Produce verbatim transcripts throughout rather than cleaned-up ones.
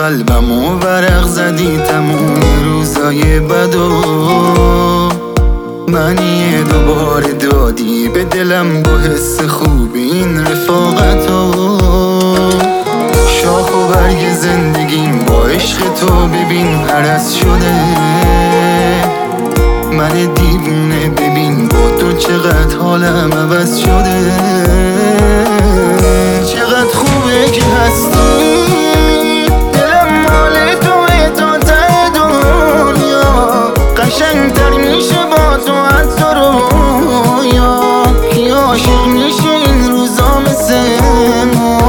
قلبمو ورق زدی تموم روزای بدو، منی دوباره دادی به دلم با حس خوب این رفاقتو. شاخ و برگ زندگیم با عشق تو ببین هرس شده، من دیوونه ببین با تو چقدر حالم عوض شده. چقدر خوبه که هستی، دلم مال توه تا ته دنیا، قشنگتر میشه با تو حتی رویا. کی عاشق میشه این روزا مثل ما،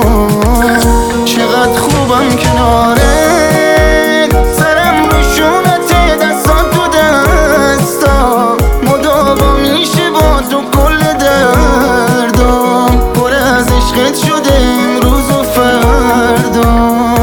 چقدر خوبم کناره شده امروز و فردا.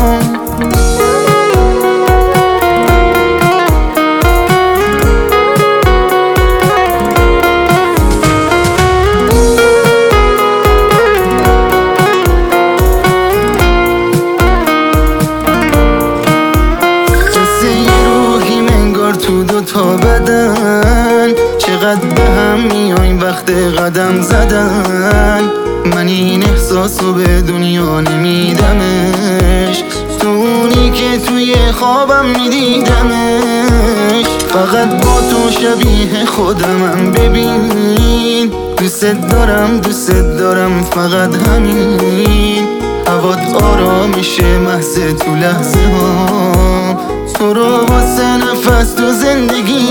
قصه یه روحی منگار تو دوتا بدن، چقدر به هم میایم وقت قدم زدن. من این احساسو به دنیا نمیدمش، تو اونی که توی خوابم میدیدمش. فقط با تو شبیه خودمم ببین، دوست دارم دوست دارم فقط همین. هوات آرامشه محض تو لحظه ها، تو رو واسه نفس تو زندگی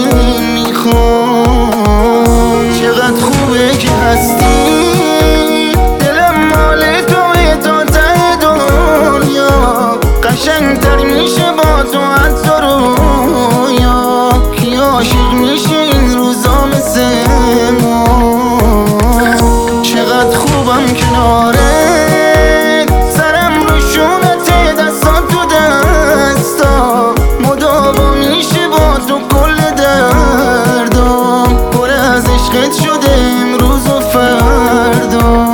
میخوام. چقدر خوبه که هستی، قشنگتر میشه با تو حتی رویا. کی عاشق میشه این روزا مثل ما، چقدر خوبم کناره سرم رو شونته دستان تو دستا. مداوا میشه با تو کل دردام، پر از عشقت شده امروز و فردا.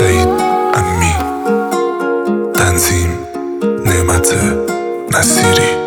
تنظیم نعمت نصیری.